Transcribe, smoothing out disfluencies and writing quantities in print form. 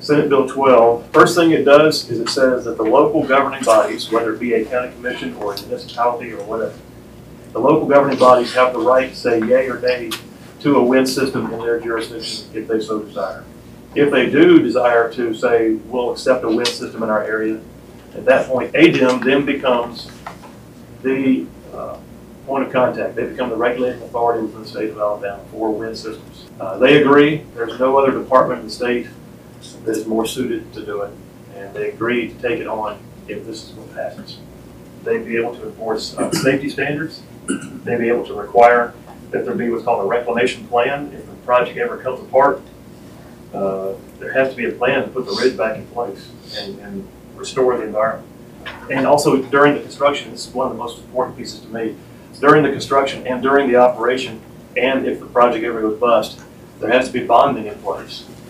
Senate Bill 12, first thing it does is it says that the local governing bodies, whether it be a county commission or a municipality or whatever, the local governing bodies have the right to say yay or nay to a wind system in their jurisdiction if they so desire. If they do desire to say, we'll accept a wind system in our area, at that point, ADEM then becomes the point of contact. They become the regulating authority within the state of Alabama for wind systems. They agree. There's no other department in the state that is more suited to do it, and they agree to take it on if this is what passes. They'd be able to enforce safety standards. They'd be able to require that there be what's called a reclamation plan. If the project ever comes apart, there has to be a plan to put the ridge back in place and restore the environment. And also during the construction, this is one of the most important pieces to me, during the construction and during the operation, and if the project ever goes bust, there has to be bonding in place.